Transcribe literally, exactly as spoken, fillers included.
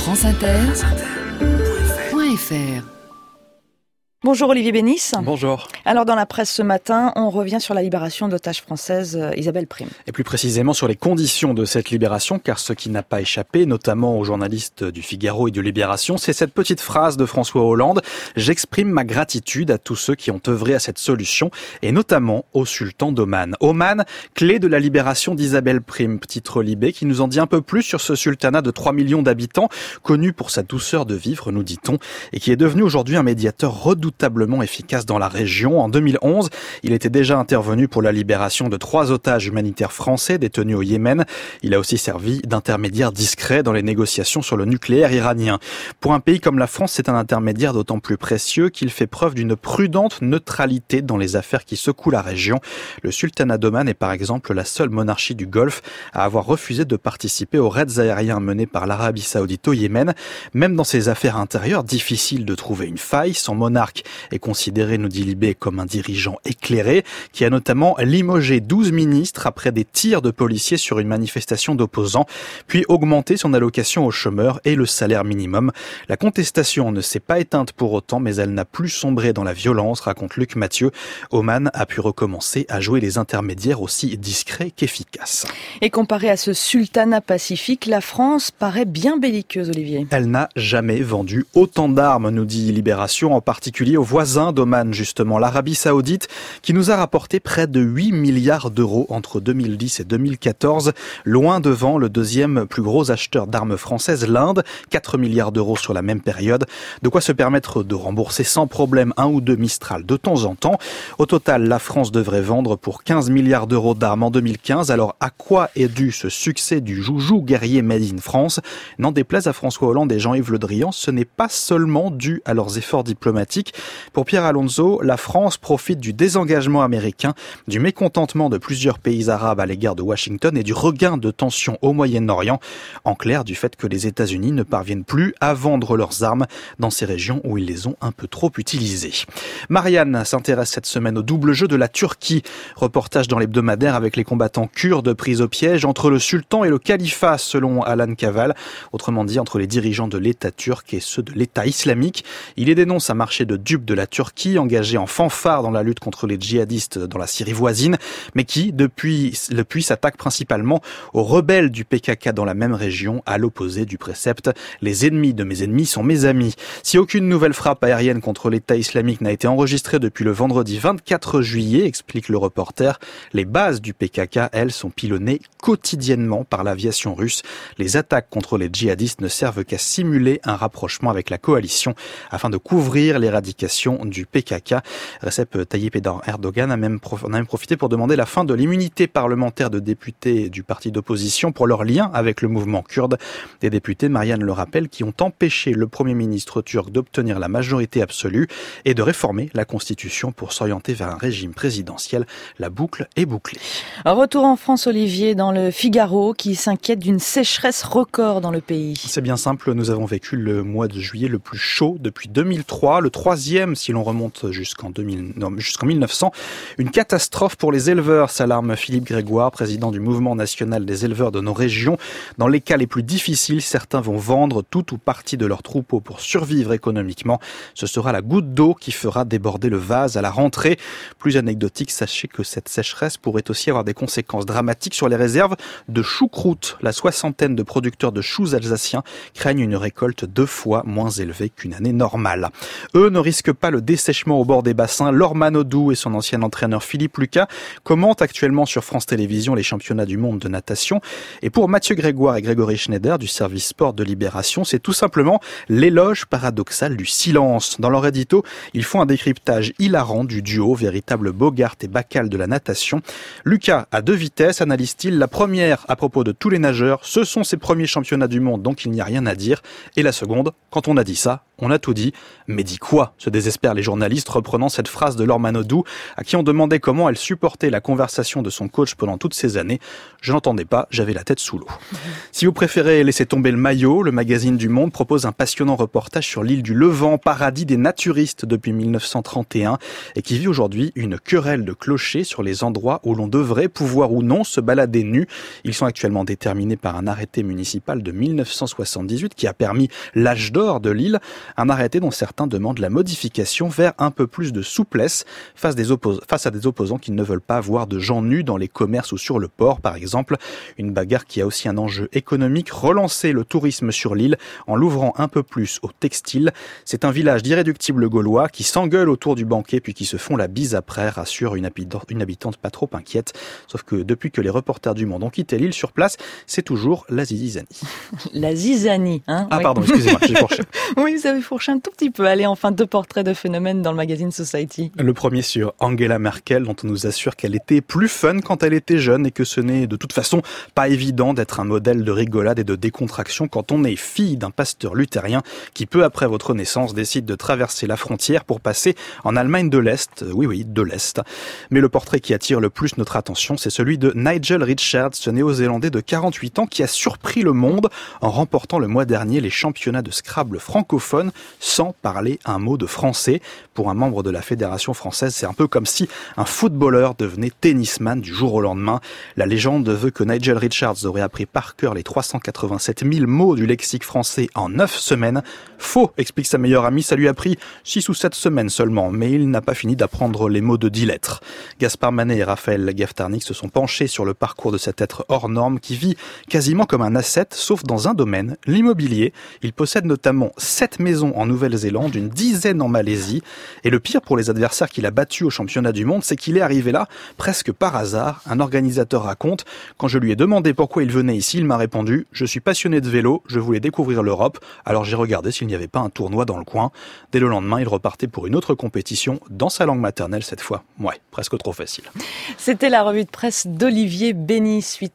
France Inter point F R. Bonjour Olivier Bénis. Bonjour. Alors dans la presse ce matin, on revient sur la libération d'otage française Isabelle Prime. Et plus précisément sur les conditions de cette libération, car ce qui n'a pas échappé, notamment aux journalistes du Figaro et de Libération, c'est cette petite phrase de François Hollande. J'exprime ma gratitude à tous ceux qui ont œuvré à cette solution, et notamment au sultan d'Oman. Oman, clé de la libération d'Isabelle Prime, titre Libé, qui nous en dit un peu plus sur ce sultanat de trois millions d'habitants, connu pour sa douceur de vivre, nous dit-on, et qui est devenu aujourd'hui un médiateur redoutablement efficace dans la région. En deux mille onze, il était déjà intervenu pour la libération de trois otages humanitaires français détenus au Yémen. Il a aussi servi d'intermédiaire discret dans les négociations sur le nucléaire iranien. Pour un pays comme la France, c'est un intermédiaire d'autant plus précieux qu'il fait preuve d'une prudente neutralité dans les affaires qui secouent la région. Le sultanat d'Oman est par exemple la seule monarchie du Golfe à avoir refusé de participer aux raids aériens menés par l'Arabie Saoudite au Yémen. Même dans ses affaires intérieures, difficile de trouver une faille. Son monarque est considéré, nous dit Libé, comme un dirigeant éclairé, qui a notamment limogé douze ministres après des tirs de policiers sur une manifestation d'opposants, puis augmenté son allocation aux chômeurs et le salaire minimum. La contestation ne s'est pas éteinte pour autant, mais elle n'a plus sombré dans la violence, raconte Luc Mathieu. Oman a pu recommencer à jouer les intermédiaires aussi discrets qu'efficaces. Et comparé à ce sultanat pacifique, la France paraît bien belliqueuse, Olivier. Elle n'a jamais vendu autant d'armes, nous dit Libération, en particulier aux voisins d'Oman, justement, l'Arabie Saoudite, qui nous a rapporté près de huit milliards d'euros entre deux mille dix et deux mille quatorze, loin devant le deuxième plus gros acheteur d'armes françaises, l'Inde, quatre milliards d'euros sur la même période. De quoi se permettre de rembourser sans problème un ou deux Mistral de temps en temps. Au total, la France devrait vendre pour quinze milliards d'euros d'armes en deux mille quinze. Alors, à quoi est dû ce succès du joujou guerrier made in France? N'en déplaise à François Hollande et Jean-Yves Le Drian, ce n'est pas seulement dû à leurs efforts diplomatiques. Pour Pierre Alonso, la France profite du désengagement américain, du mécontentement de plusieurs pays arabes à l'égard de Washington et du regain de tensions au Moyen-Orient. En clair, du fait que les États-Unis ne parviennent plus à vendre leurs armes dans ces régions où ils les ont un peu trop utilisées. Marianne s'intéresse cette semaine au double jeu de la Turquie. Reportage dans l'hebdomadaire avec les combattants kurdes pris au piège entre le sultan et le califat, selon Alan Kaval. Autrement dit, entre les dirigeants de l'État turc et ceux de l'État islamique. Il les dénonce à marcher de dupes de la Turquie, engagée en fanfare dans la lutte contre les djihadistes dans la Syrie voisine, mais qui, depuis, depuis s'attaque principalement aux rebelles du P K K dans la même région, à l'opposé du précepte « Les ennemis de mes ennemis sont mes amis ». Si aucune nouvelle frappe aérienne contre l'État islamique n'a été enregistrée depuis le vendredi vingt-quatre juillet, explique le reporter, les bases du P K K, elles, sont pilonnées quotidiennement par l'aviation russe. Les attaques contre les djihadistes ne servent qu'à simuler un rapprochement avec la coalition afin de couvrir l'éradication du P K K. Recep Tayyip Erdogan a même, prof... a même profité pour demander la fin de l'immunité parlementaire de députés du parti d'opposition pour leur lien avec le mouvement kurde. Des députés, Marianne le rappelle, qui ont empêché le Premier ministre turc d'obtenir la majorité absolue et de réformer la Constitution pour s'orienter vers un régime présidentiel. La boucle est bouclée. Retour en France, Olivier, dans le Figaro, qui s'inquiète d'une sécheresse record dans le pays. C'est bien simple, nous avons vécu le mois de juillet le plus chaud depuis deux mille trois, le troisième si l'on remonte jusqu'en deux mille, non, jusqu'en mille neuf cents. Une catastrophe pour les éleveurs, s'alarme Philippe Grégoire, président du mouvement national des éleveurs de nos régions. Dans les cas les plus difficiles, certains vont vendre tout ou partie de leur troupeau pour survivre économiquement. Ce sera la goutte d'eau qui fera déborder le vase à la rentrée. Plus anecdotique, sachez que cette sécheresse pourrait aussi avoir des conséquences dramatiques sur les réserves de choucroute. La soixantaine de producteurs de choux alsaciens craignent une récolte deux fois moins élevée qu'une année normale. Eux ne risquent pas le dessèchement au bord des bassins. Laure Manodou et son ancien entraîneur Philippe Lucas commentent actuellement sur France Télévisions les championnats du monde de natation. Et pour Mathieu Grégoire et Grégory Schneider du service sport de Libération, c'est tout simplement l'éloge paradoxal du silence. Dans leur édito, ils font un décryptage hilarant du duo, véritable Bogart et Bacall de la natation. Lucas a deux vitesses, analyse-t-il. La première, à propos de tous les nageurs, ce sont ses premiers championnats du monde, donc il n'y a rien à dire. Et la seconde, quand on a dit ça, On a tout dit. Mais dit quoi ? Se désespèrent les journalistes, reprenant cette phrase de Laure Manodou, à qui on demandait comment elle supportait la conversation de son coach pendant toutes ces années. Je n'entendais pas, j'avais la tête sous l'eau. Si vous préférez laisser tomber le maillot, le magazine du Monde propose un passionnant reportage sur l'île du Levant, paradis des naturistes depuis mille neuf cent trente et un, et qui vit aujourd'hui une querelle de clochers sur les endroits où l'on devrait pouvoir ou non se balader nu. Ils sont actuellement déterminés par un arrêté municipal de mille neuf cent soixante-dix-huit qui a permis l'âge d'or de l'île, un arrêté dont certains demandent la modification vers un peu plus de souplesse face, des oppos- face à des opposants qui ne veulent pas voir de gens nus dans les commerces ou sur le port, par exemple. Une bagarre qui a aussi un enjeu économique, relancer le tourisme sur l'île en l'ouvrant un peu plus au textile. C'est un village d'irréductibles gaulois qui s'engueulent autour du banquet puis qui se font la bise après, rassure une habitante, une habitante pas trop inquiète. Sauf que depuis que les reporters du Monde ont quitté l'île sur place, c'est toujours la zizanie. La zizanie, hein. Ah oui. pardon, excusez-moi, j'ai fourché. Oui, vous avez fourché un tout petit peu. Allez, enfin, deux portraits de phénomènes dans le magazine Society. Le premier sur Angela Merkel, dont on nous assure qu'elle était plus fun quand elle était jeune et que ce n'est de toute façon pas évident d'être un modèle de rigolade et de décontraction quand on est fille d'un pasteur luthérien qui, peu après votre naissance, décide de traverser la frontière pour passer en Allemagne de l'Est. Oui, oui, de l'Est. Mais le portrait qui attire le plus notre attention, c'est celui de Nigel Richards, ce néo-zélandais de quarante-huit ans qui a surpris le monde en remportant le mois dernier les championnats de Scrabble francophones sans parler un mot de français. Pour un membre de la Fédération française, c'est un peu comme si un footballeur devenait tennisman du jour au lendemain. La légende veut que Nigel Richards aurait appris par cœur les trois cent quatre-vingt-sept mille mots du lexique français en neuf semaines. Faux, explique sa meilleure amie, ça lui a pris six ou sept semaines seulement, mais il n'a pas fini d'apprendre les mots de dix lettres. Gaspard Manet et Raphaël Gaftarnik se sont penchés sur le parcours de cet être hors norme qui vit quasiment comme un ascète, sauf dans un domaine, l'immobilier. Il possède notamment sept maisons en Nouvelle-Zélande, une dizaine en Malaisie. Et le pire pour les adversaires qu'il a battus au championnat du monde, c'est qu'il est arrivé là presque par hasard. Un organisateur raconte, quand je lui ai demandé pourquoi il venait ici, il m'a répondu « Je suis passionné de vélo, je voulais découvrir l'Europe, alors j'ai regardé s'il n'y avait pas un tournoi dans le coin ». Dès le lendemain, il repartait pour une autre compétition, dans sa langue maternelle cette fois. Ouais, presque trop facile. C'était la revue de presse d'Olivier Bény, suite